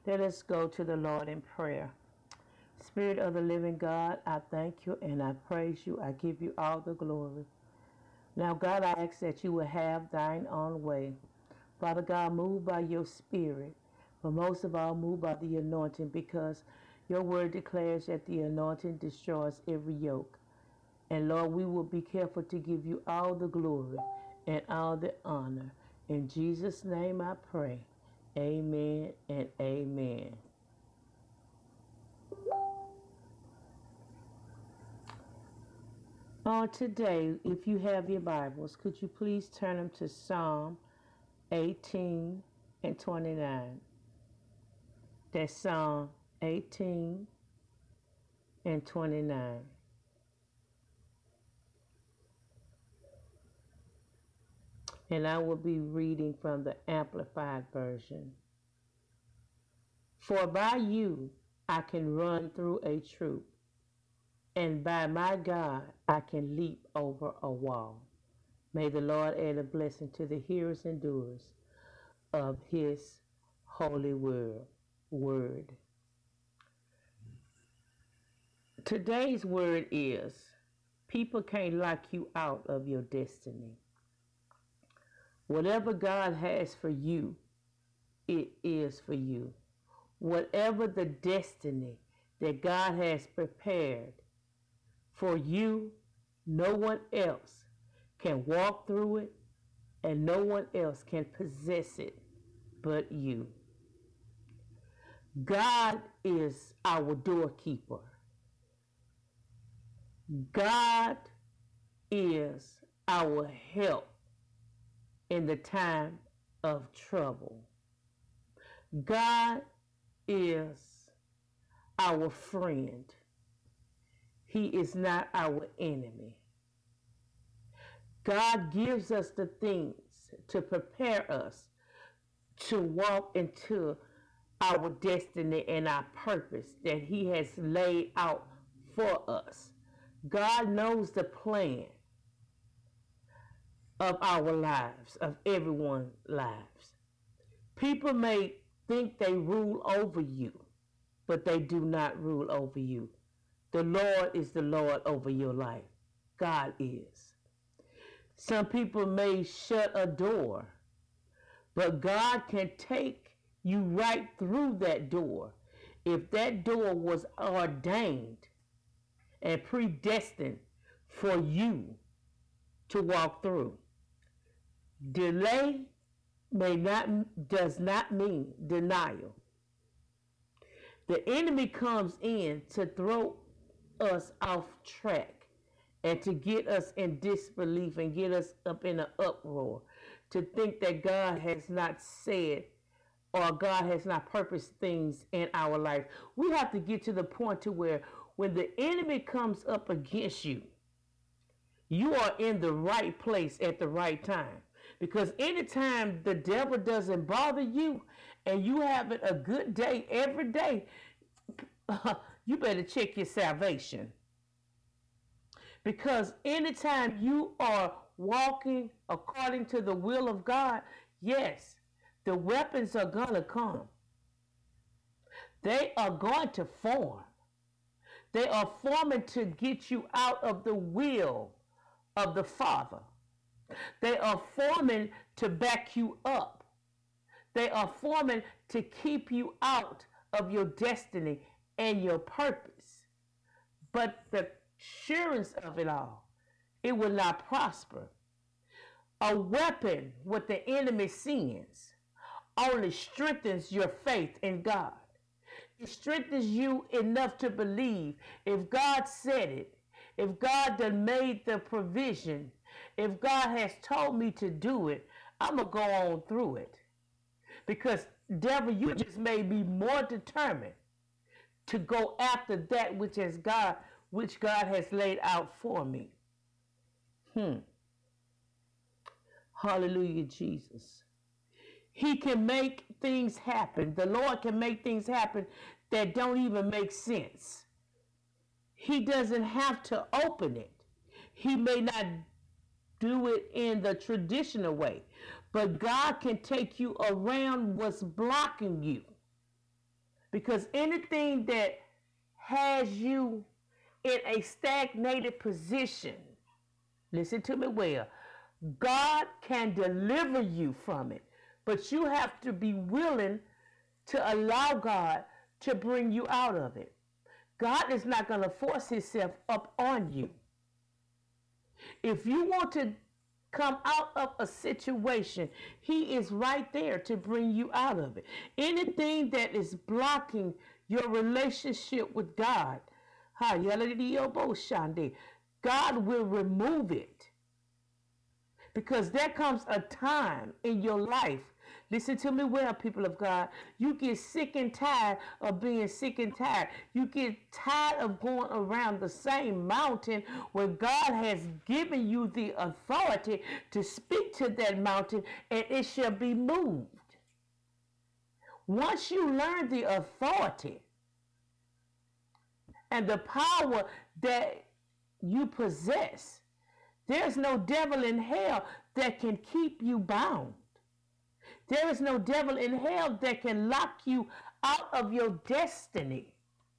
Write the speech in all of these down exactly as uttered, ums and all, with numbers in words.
Let us go to the Lord in prayer. Spirit of the living God, I thank you and I praise you. I give you all the glory. Now, God, I ask that you will have thine own way. Father God, move by your spirit, but most of all, move by the anointing, because your word declares that the anointing destroys every yoke. And Lord, we will be careful to give you all the glory and all the honor. In Jesus' name I pray. Amen and amen. On today, if you have your Bibles, could you please turn them to Psalm eighteen and twenty-nine? That's Psalm eighteen and twenty-nine. And I will be reading from the Amplified Version. For by you I can run through a troop, and by my God I can leap over a wall. May the Lord add a blessing to the hearers and doers of his holy word. word. Today's word is, people can't lock you out of your destiny. Whatever God has for you, it is for you. Whatever the destiny that God has prepared for you, no one else can walk through it, and no one else can possess it but you. God is our doorkeeper. God is our help in the time of trouble. God is our friend. He is not our enemy. God gives us the things to prepare us to walk into our destiny and our purpose that he has laid out for us. God knows the plan of our lives, of everyone's lives. People may think they rule over you, but they do not rule over you. The Lord is the Lord over your life. God is. Some people may shut a door, but God can take you right through that door. If that door was ordained and predestined for you to walk through. Delay may not does not mean denial. The enemy comes in to throw us off track and to get us in disbelief and get us up in an uproar, to think that God has not said or God has not purposed things in our life. We have to get to the point to where when the enemy comes up against you, you are in the right place at the right time. Because anytime the devil doesn't bother you and you having a good day every day, uh, you better check your salvation. Because anytime you are walking according to the will of God, yes, the weapons are going to come. They are going to form. They are forming to get you out of the will of the Father. They are forming to back you up. They are forming to keep you out of your destiny and your purpose. But the assurance of it all, it will not prosper. A weapon what the enemy sends only strengthens your faith in God. It strengthens you enough to believe if God said it, if God done made the provision, if God has told me to do it, I'm going to go on through it. Because, devil, you just made me more determined to go after that which is God, which God has laid out for me. Hmm. Hallelujah, Jesus. He can make things happen. The Lord can make things happen that don't even make sense. He doesn't have to open it. He may not do it in the traditional way, but God can take you around what's blocking you Because anything that has you in a stagnated position, listen to me well, God can deliver you from it. But you have to be willing to allow God to bring you out of it. God is not going to force himself up on you. If you want to come out of a situation, he is right there to bring you out of it. Anything that is blocking your relationship with God, God will remove it. Because there comes a time in your life, listen to me well, people of God, you get sick and tired of being sick and tired. You get tired of going around the same mountain where God has given you the authority to speak to that mountain and it shall be moved. Once you learn the authority and the power that you possess, there's no devil in hell that can keep you bound. There is no devil in hell that can lock you out of your destiny.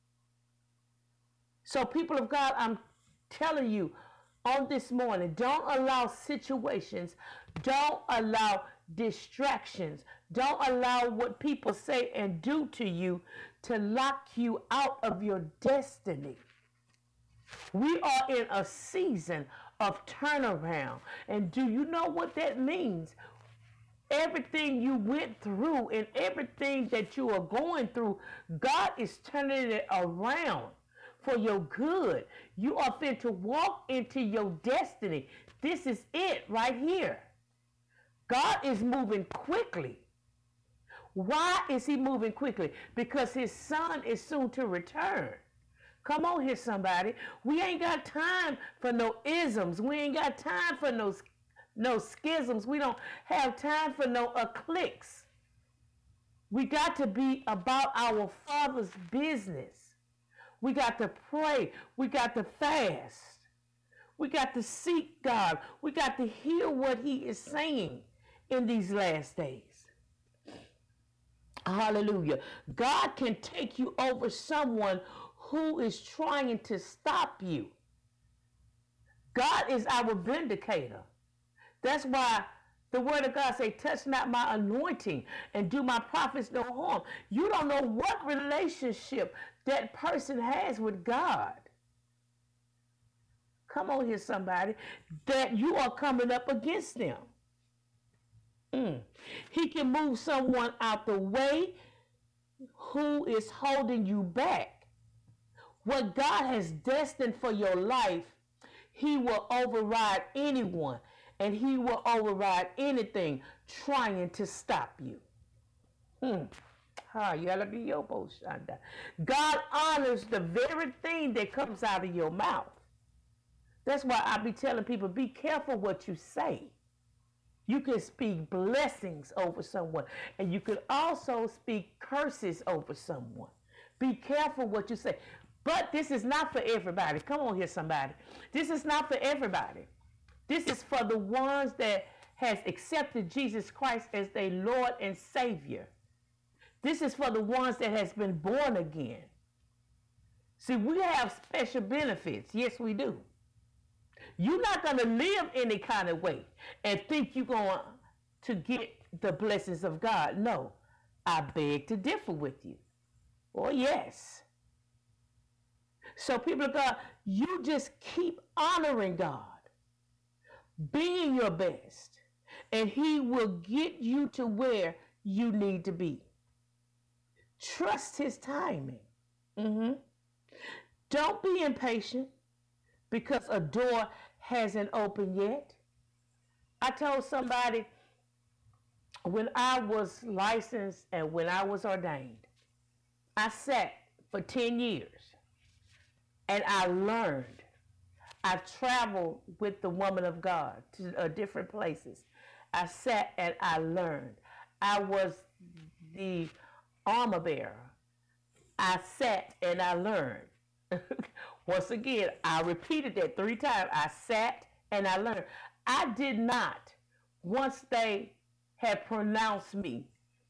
So, people of God, I'm telling you on this morning, don't allow situations, don't allow distractions, don't allow what people say and do to you to lock you out of your destiny. We are in a season of turnaround. And do you know what that means? Everything you went through and everything that you are going through, God is turning it around for your good. You are fit to walk into your destiny. This is it right here. God is moving quickly. Why is he moving quickly? Because his son is soon to return. Come on here, somebody. We ain't got time for no isms. We ain't got time for no, no schisms. We don't have time for no cliques. We got to be about our Father's business. We got to pray. We got to fast. We got to seek God. We got to hear what he is saying in these last days. Hallelujah. God can take you over someone who is trying to stop you. God is our vindicator. That's why the word of God say, touch not my anointing and do my prophets no harm. You don't know what relationship that person has with God. Come on here, somebody, that you are coming up against them. Mm. He can move someone out the way who is holding you back. What God has destined for your life, he will override anyone and he will override anything trying to stop you. Hmm. God honors the very thing that comes out of your mouth. That's why I be telling people, be careful what you say. You can speak blessings over someone, and you can also speak curses over someone. Be careful what you say. But this is not for everybody. Come on here, somebody. This is not for everybody. This is for the ones that has accepted Jesus Christ as their Lord and Savior. This is for the ones that has been born again. See, we have special benefits. Yes, we do. You're not going to live any kind of way and think you're going to get the blessings of God. No, I beg to differ with you. Oh, yes. So, people of God, you just keep honoring God, being your best, and he will get you to where you need to be. Trust his timing. Mm-hmm. Don't be impatient because a door hasn't opened yet. I told somebody when I was licensed and when I was ordained, I sat for ten years and I learned. I traveled with the woman of God to uh, different places. I sat and I learned. I was the armor bearer. I sat and I learned. Once again, I repeated that three times. I sat and I learned. I did not, once they had pronounced me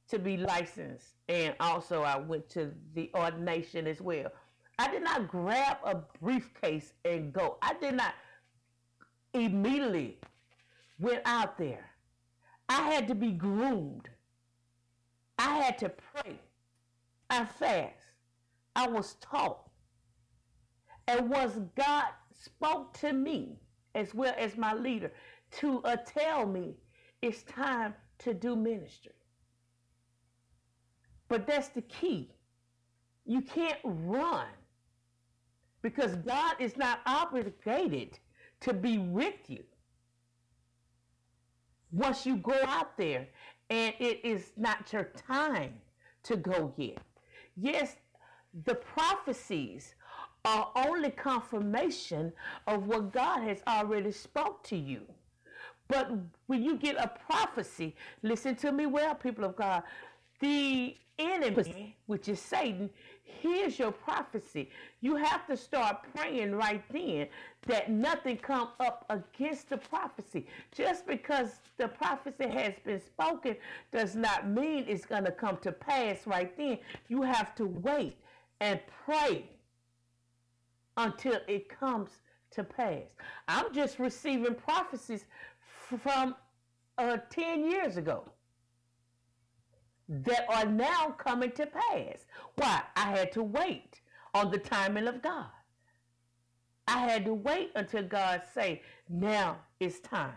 to be licensed, and also I went to the ordination as well. I did not grab a briefcase and go. I did not immediately went out there. I had to be groomed. I had to pray. I fast. I was taught. And once God spoke to me, as well as my leader, to uh, tell me it's time to do ministry. But that's the key. You can't run because God is not obligated to be with you. Once you go out there and it is not your time to go yet. Yes, the prophecies are only confirmation of what God has already spoke to you. But when you get a prophecy, listen to me well, people of God, the enemy, which is Satan, hears your prophecy. You have to start praying right then that nothing come up against the prophecy. Just because the prophecy has been spoken does not mean it's going to come to pass right then. You have to wait and pray until it comes to pass. I'm just receiving prophecies from uh, ten years ago that are now coming to pass. Why? I had to wait on the timing of God. I had to wait until God say, now it's time.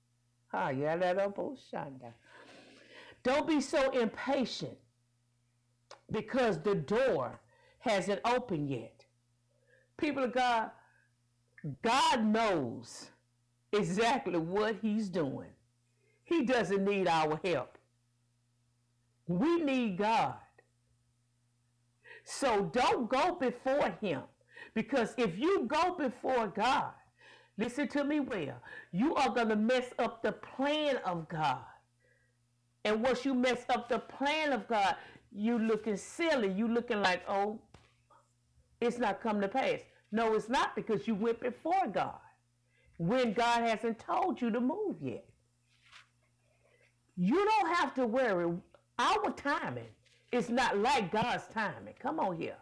Don't be so impatient because the door hasn't opened yet. People of God, God knows exactly what he's doing. He doesn't need our help. We need God. So don't go before him, because if you go before God, listen to me well, you are going to mess up the plan of God. And once you mess up the plan of God, you looking silly. You looking like, oh, it's not come to pass. No, it's not, because you went before God when God hasn't told you to move yet. You don't have to worry. Our timing is not like God's timing. Come on here.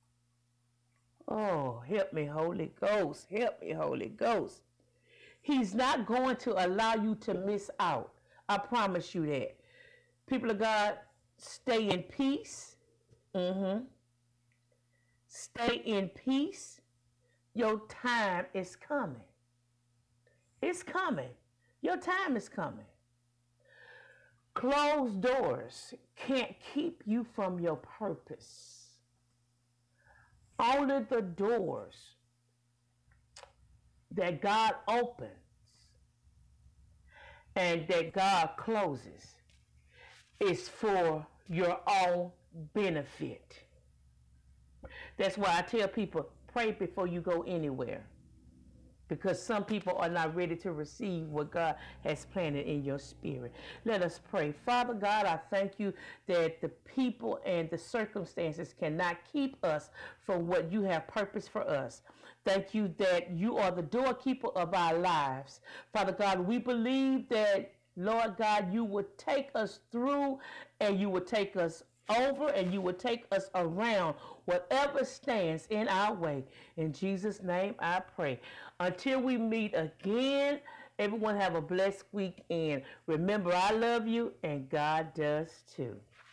Oh, help me, Holy Ghost. Help me, Holy Ghost. He's not going to allow you to miss out. I promise you that. People of God, stay in peace. Mm-hmm. Stay in peace. Your time is coming. It's coming. Your time is coming. Closed doors can't keep you from your purpose. Only the doors that God opens and that God closes is for your own benefit. That's why I tell people, pray before you go anywhere. Because some people are not ready to receive what God has planted in your spirit. Let us pray. Father God, I thank you that the people and the circumstances cannot keep us from what you have purposed for us. Thank you that you are the doorkeeper of our lives. Father God, we believe that, Lord God, you would take us through and you would take us over and you would take us around whatever stands in our way. In Jesus' name I pray. Until we meet again, everyone have a blessed weekend. Remember, I love you and God does too.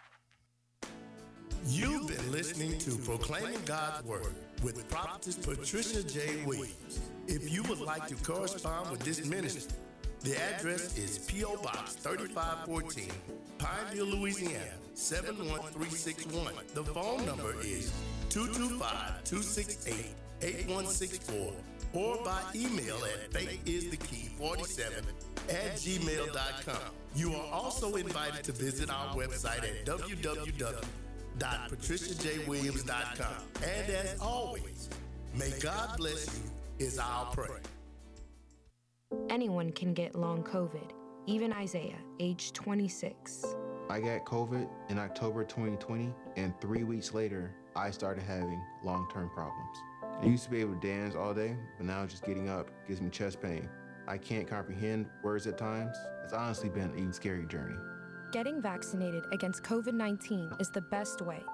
You've been listening to Proclaiming God's Word with Prophetess Patricia J. Williams. If you would like to correspond with this ministry, the address is P O Box thirty-five fourteen, Pineville, Louisiana, seven one three six one. The phone number is two two five, two six eight, eight one six four or by email at faithisthekey forty-seven at gmail dot com. You are also invited to visit our website at w w w dot patricia j williams dot com. And as always, may God bless you is our prayer. Anyone can get long COVID, even Isaiah, age twenty-six. I got COVID in October twenty twenty, and three weeks later, I started having long-term problems. I used to be able to dance all day, but now just getting up gives me chest pain. I can't comprehend words at times. It's honestly been a scary journey. Getting vaccinated against COVID nineteen is the best way